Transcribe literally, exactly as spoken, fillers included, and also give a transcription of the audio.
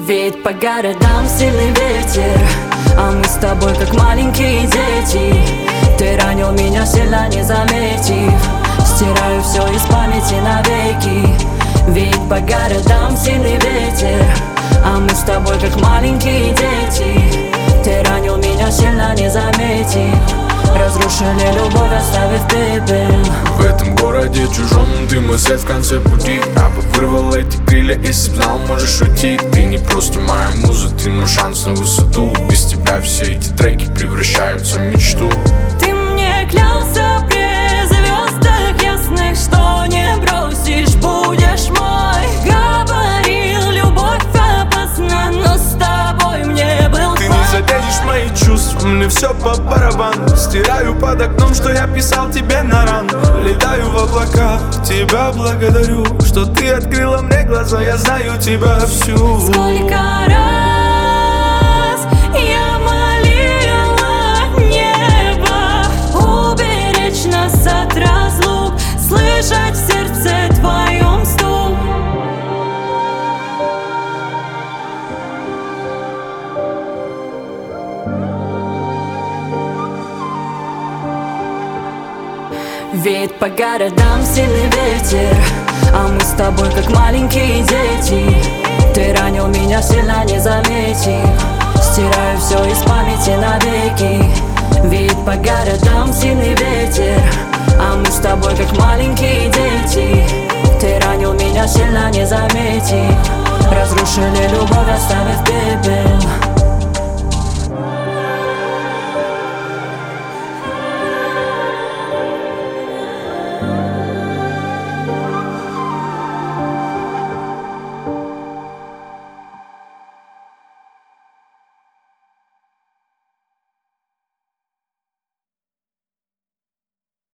Ведь по городам сильный ветер, а мы с тобой как маленькие дети. Ты ранил меня сильно, не заметив. Стираю все из памяти навеки. Ведь по городам сильный ветер, а мы с тобой как маленькие дети. Ты ранил меня сильно, не заметив. Разрушили любовь, оставив пепел. В этом городе чужом ты мой свет в конце пути. Я бы вырвал эти крылья, если б знал, можешь уйти. Ты не просто моя муза, ты мой шанс на высоту. Без тебя все эти треки превращаются в мечту. Ты мне клялся при звездах ясных, что не бросишь, будешь мой. Говорил, любовь опасна, но с тобой мне был Ты не заденешь мои чувства, мне все по барабану. Стираю под окном, что я писал тебе на рану. Летаю в облаках, тебя благодарю, что ты открыла мне глаза, я знаю тебя всю. Сколько раз я молила небо уберечь нас от разлук, слышать в сердце твоем стук. Ведь по городам сильный ветер, а мы с тобой как маленькие дети. Ты ранил меня сильно, не заметив. Стираю все из памяти навеки. Ведь по городам сильный ветер, а мы с тобой как маленькие дети. Ты ранил меня сильно, не заметив. Разрушили любовь, оставив пепел.